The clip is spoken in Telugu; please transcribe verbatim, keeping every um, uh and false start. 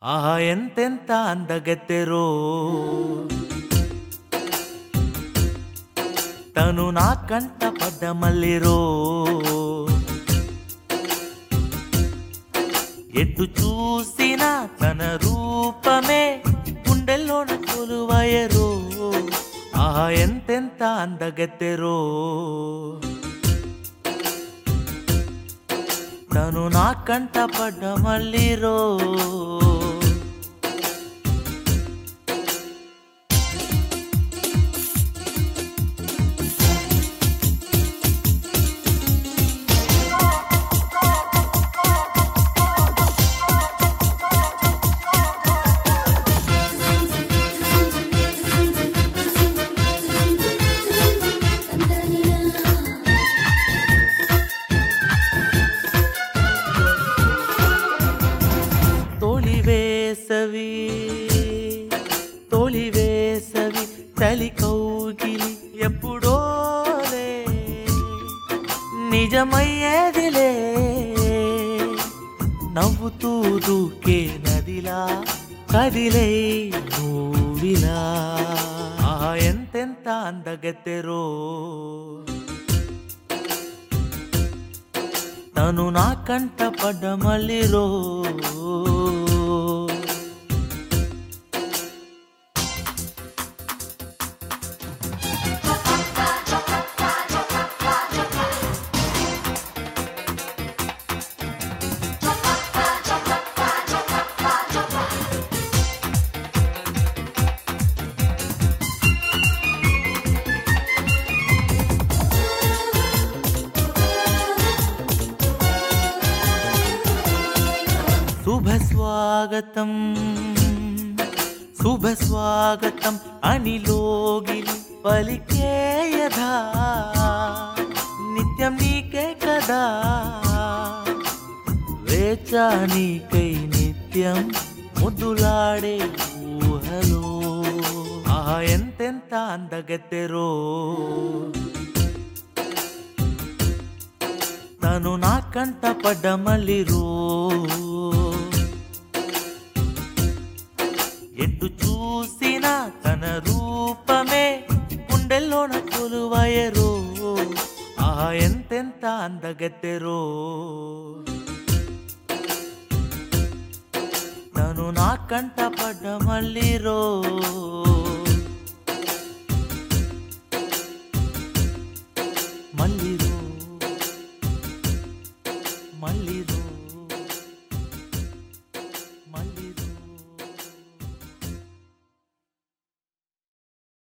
ఆహా ఎంತೆంత అందగత్తెరో తను నా కంట పడ్డ మల్లిరో ఎటు చూసినా తన రూపమే గుండెల్లోన కొలువయరో ఆహా ఎంతెంత అందగత్తెరో తను నా కంట పడ్డ మల్లిరో వేసవి తొలి వేసవి చలి కౌగిలి ఎప్పుడోలే నిజమయ్యేదిలే నవ్వుతూ దూకే నదిలా కదిలే నువ్విలా ఆహా ఎంతెంత అందగత్తెరో తను నా కంట పడ్డ మల్లిరో శుభ స్వాగతం శుభ స్వాగతం అని లోగిలి పలికేయదా నిత్యం నీకే కదా వేచా నీకై నిత్యం ముద్దులాడే ఊహలో ఆహా ఎంతెంత అందగత్తెరో తను నా కంట పడ్డ మల్లిరో ఎటు చూసినా తన రూపమే గుండెల్లోన కొలువయరో ఆహా ఎంతెంత అందగత్తెరో తను నా కంట పడ్డ మల్లిరో మల్లిరో మల్లిరో